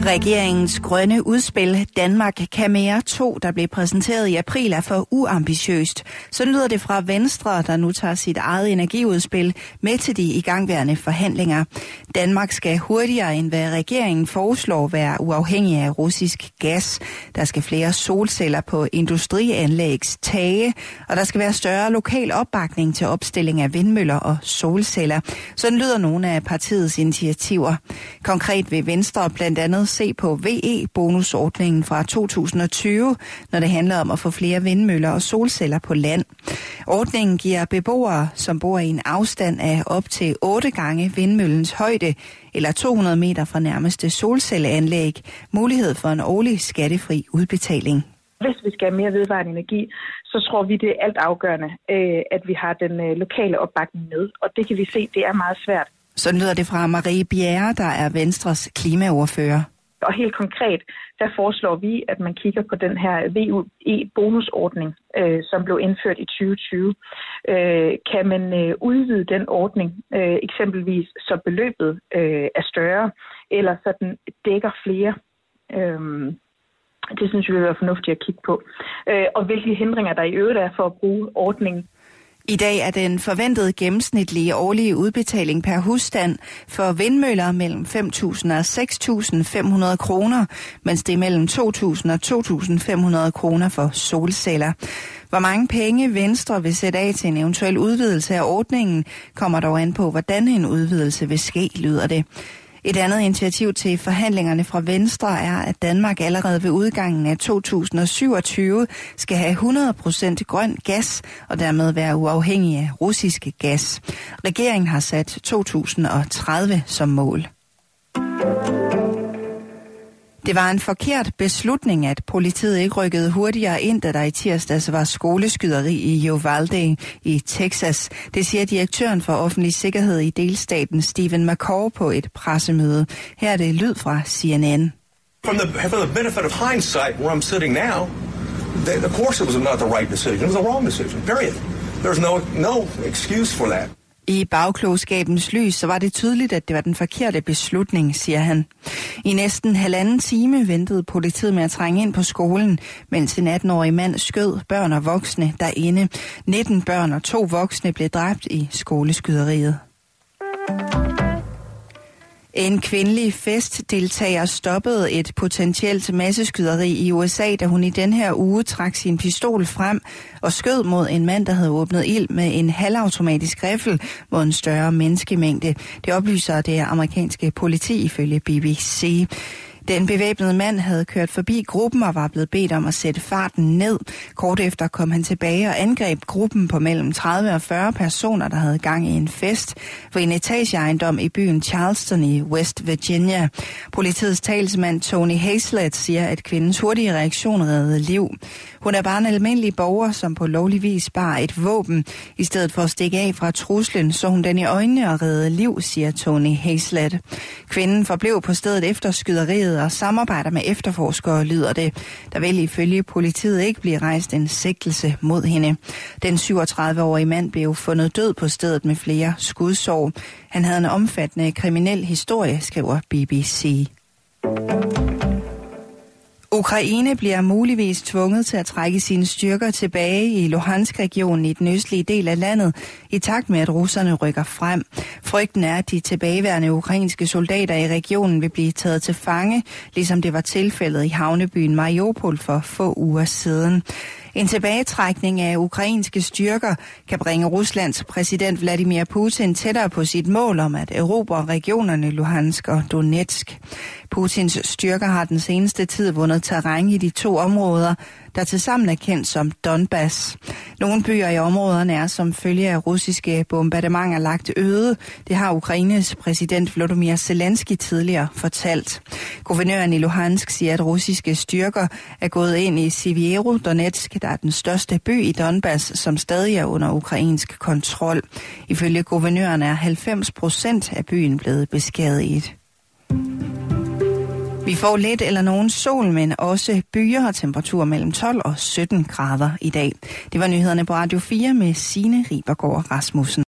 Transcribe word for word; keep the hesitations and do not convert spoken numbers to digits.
Regeringens grønne udspil Danmark kan mere to, der blev præsenteret i april, er for uambitiøst. Så lyder det fra Venstre, der nu tager sit eget energiudspil med til de igangværende forhandlinger. Danmark skal hurtigere end hvad regeringen foreslår være uafhængig af russisk gas. Der skal flere solceller på industrianlægs tage, og der skal være større lokal opbakning til opstilling af vindmøller og solceller. Sådan lyder nogle af partiets initiativer. Konkret vil Venstre blandt andet se på V E-bonusordningen fra to tusind og tyve, når det handler om at få flere vindmøller og solceller på land. Ordningen giver beboere, som bor i en afstand af op til otte gange vindmøllens højde eller to hundrede meter fra nærmeste solcelleanlæg, mulighed for en årlig skattefri udbetaling. Hvis vi skal have mere vedvarende energi, så tror vi, det er alt afgørende, at vi har den lokale opbakning med. Og det kan vi se, det er meget svært. Sådan lyder det fra Marie Bjerre, der er Venstres klimaordfører. Og helt konkret, der foreslår vi, at man kigger på den her V E-bonusordning, øh, som blev indført i tyve tyve. Øh, kan man øh, udvide den ordning, øh, eksempelvis så beløbet øh, er større, eller så den dækker flere? Øh, det synes vi vil være fornuftigt at kigge på. Øh, og hvilke hindringer der i øvrigt er for at bruge ordningen. I dag er den forventede gennemsnitlige årlige udbetaling per husstand for vindmøller mellem fem tusind og seks tusind fem hundrede kroner, mens det er mellem to tusind og to tusind fem hundrede kroner for solceller. Hvor mange penge Venstre vil sætte af til en eventuel udvidelse af ordningen, kommer dog an på, hvordan en udvidelse vil ske, lyder det. Et andet initiativ til forhandlingerne fra Venstre er, at Danmark allerede ved udgangen af to tusind og syvogtyve skal have hundrede procent grøn gas og dermed være uafhængig af russisk gas. Regeringen har sat to tusind og tredive som mål. Det var en forkert beslutning, at politiet ikke rykkede hurtigere ind, da der i tirsdags var skoleskyderi i Uvalde i Texas. Det siger direktøren for offentlig sikkerhed i delstaten, Stephen McCaw, på et pressemøde. Her er det lyd fra C N N. From the, for the benefit of hindsight, where I'm sitting now, they, of course it was not the right decision. It was the wrong decision, period. There's no, no excuse for that. I bagklogskabens lys, så var det tydeligt, at det var den forkerte beslutning, siger han. I næsten halvanden time ventede politiet med at trænge ind på skolen, mens en atten-årig mand skød børn og voksne derinde. nitten børn og to voksne blev dræbt i skoleskyderiet. En kvindelig festdeltager stoppede et potentielt masseskyderi i U S A, da hun i den her uge trak sin pistol frem og skød mod en mand, der havde åbnet ild med en halvautomatisk riffel mod en større menneskemængde. Det oplyser det amerikanske politi ifølge B B C. Den bevæbnede mand havde kørt forbi gruppen og var blevet bedt om at sætte farten ned. Kort efter kom han tilbage og angreb gruppen på mellem tredive og fyrre personer, der havde gang i en fest på en etageejendom i byen Charleston i West Virginia. Politiets talsmand Tony Hazlett siger, at kvindens hurtige reaktion reddede liv. Hun er bare en almindelig borger, som på lovlig vis bar et våben. I stedet for at stikke af fra truslen, så hun den i øjnene og reddede liv, siger Tony Hazlett. Kvinden forblev på stedet efter skyderiet og samarbejder med efterforskere, lyder det. Der vil ifølge politiet ikke blive rejst en sigtelse mod hende. Den syvogtredive-årige mand blev fundet død på stedet med flere skudsår. Han havde en omfattende kriminel historie, skriver B B C. Ukraine bliver muligvis tvunget til at trække sine styrker tilbage i Luhansk-regionen i den østlige del af landet, i takt med at russerne rykker frem. Frygten er, at de tilbageværende ukrainske soldater i regionen vil blive taget til fange, ligesom det var tilfældet i havnebyen Mariupol for få uger siden. En tilbagetrækning af ukrainske styrker kan bringe Ruslands præsident Vladimir Putin tættere på sit mål om at erobre regionerne Luhansk og Donetsk. Putins styrker har den seneste tid vundet terræn i de to områder, der tilsammen er kendt som Donbass. Nogle byer i områderne er som følge af russiske bombardementer lagt øde. Det har Ukraines præsident Volodymyr Zelensky tidligere fortalt. Guvernøren i Luhansk siger, at russiske styrker er gået ind i Sevierodonetsk, der er den største by i Donbass, som stadig er under ukrainsk kontrol. Ifølge guvernøren er halvfems procent af byen blevet beskadiget. Vi får lidt eller nogen sol, men også byer og temperatur mellem tolv og sytten grader i dag. Det var nyhederne på Radio fire med Signe Ribergaard Rasmussen.